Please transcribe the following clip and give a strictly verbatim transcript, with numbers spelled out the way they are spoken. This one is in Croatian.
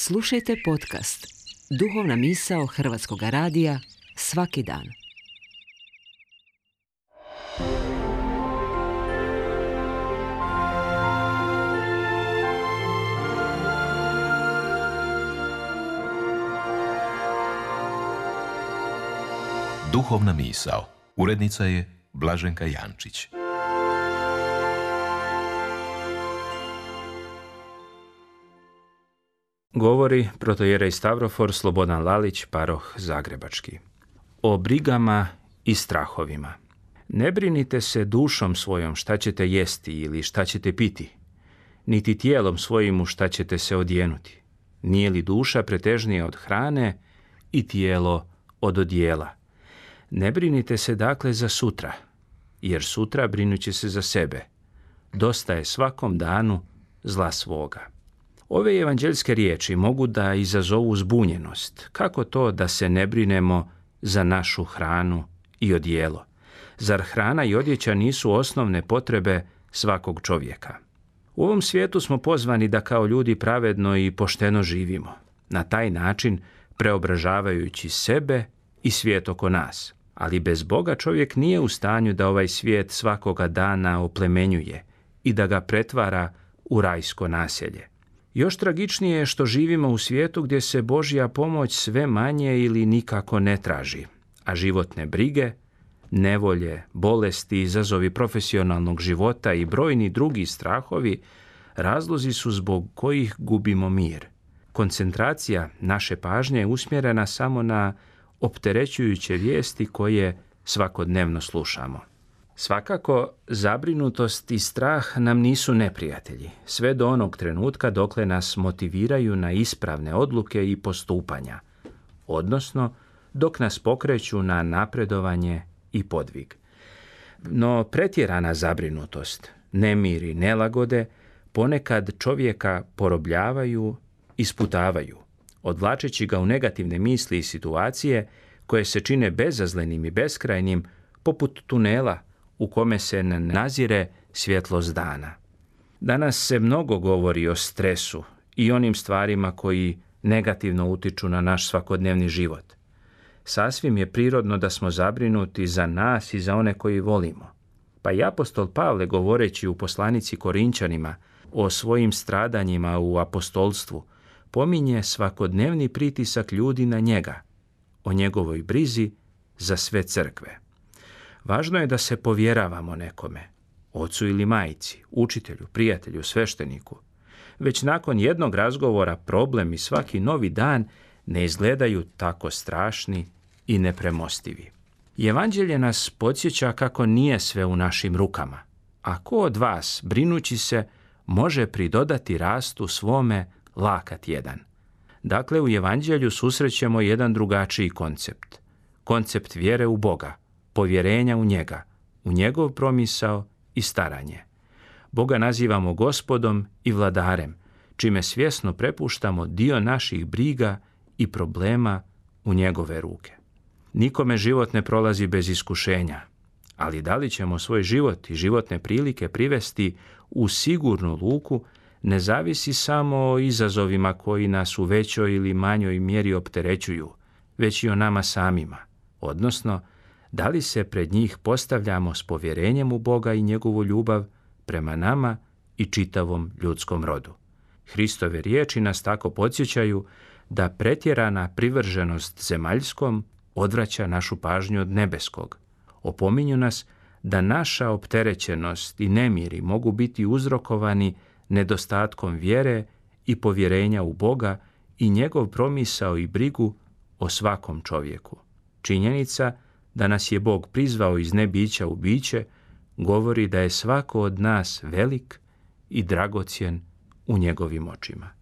Slušajte podcast Duhovna misao Hrvatskog radija svaki dan. Duhovna misao. Urednica je Blaženka Jančić. Govori protojerej Stavrofor Slobodan Lalić, paroh Zagrebački. O brigama i strahovima. Ne brinite se dušom svojom šta ćete jesti ili šta ćete piti, niti tijelom svojim u šta ćete se odjenuti. Nije li duša pretežnija od hrane i tijelo od odjela? Ne brinite se dakle za sutra, jer sutra brinuće se za sebe. Dosta je svakom danu zla svoga. Ove evanđeljske riječi mogu da izazovu zbunjenost. Kako to da se ne brinemo za našu hranu i odjelo? Zar hrana i odjeća nisu osnovne potrebe svakog čovjeka? U ovom svijetu smo pozvani da kao ljudi pravedno i pošteno živimo, na taj način preobražavajući sebe i svijet oko nas. Ali bez Boga čovjek nije u stanju da ovaj svijet svakoga dana oplemenjuje i da ga pretvara u rajsko naselje. Još tragičnije je što živimo u svijetu gdje se Božja pomoć sve manje ili nikako ne traži, a životne brige, nevolje, bolesti, izazovi profesionalnog života i brojni drugi strahovi razlozi su zbog kojih gubimo mir. Koncentracija naše pažnje je usmjerena samo na opterećujuće vijesti koje svakodnevno slušamo. Svakako, zabrinutost i strah nam nisu neprijatelji, sve do onog trenutka dokle nas motiviraju na ispravne odluke i postupanja, odnosno dok nas pokreću na napredovanje i podvig. No pretjerana zabrinutost, nemir i nelagode ponekad čovjeka porobljavaju i sputavaju, odvlačeći ga u negativne misli i situacije koje se čine bezazlenim i beskrajnim, poput tunela u kome se ne nazire svjetlost dana. Danas se mnogo govori o stresu i onim stvarima koji negativno utiču na naš svakodnevni život. Sasvim je prirodno da smo zabrinuti za nas i za one koji volimo. Pa i apostol Pavle, govoreći u poslanici Korinčanima o svojim stradanjima u apostolstvu, pominje svakodnevni pritisak ljudi na njega, o njegovoj brizi za sve crkve. Važno je da se povjeravamo nekome, ocu ili majci, učitelju, prijatelju, svešteniku. Već nakon jednog razgovora problem i svaki novi dan ne izgledaju tako strašni i nepremostivi. Evanđelje nas podsjeća kako nije sve u našim rukama, a ko od vas, brinući se, može pridodati rastu svome lakat jedan. Dakle, u Evanđelju susrećemo jedan drugačiji koncept. Koncept vjere u Boga, povjerenja u njega, u njegov promisao i staranje. Boga nazivamo Gospodom i Vladarem, čime svjesno prepuštamo dio naših briga i problema u njegove ruke. Nikome život ne prolazi bez iskušenja, ali da li ćemo svoj život i životne prilike privesti u sigurnu luku ne zavisi samo o izazovima koji nas u većoj ili manjoj mjeri opterećuju, već i o nama samima, odnosno da li se pred njih postavljamo s povjerenjem u Boga i njegovu ljubav prema nama i čitavom ljudskom rodu. Hristove riječi nas tako podsjećaju da pretjerana privrženost zemaljskom odvraća našu pažnju od nebeskog. Opominju nas da naša opterećenost i nemiri mogu biti uzrokovani nedostatkom vjere i povjerenja u Boga i njegov promisao i brigu o svakom čovjeku. Činjenica da nas je Bog prizvao iz nebića u biće govori da je svako od nas velik i dragocjen u njegovim očima.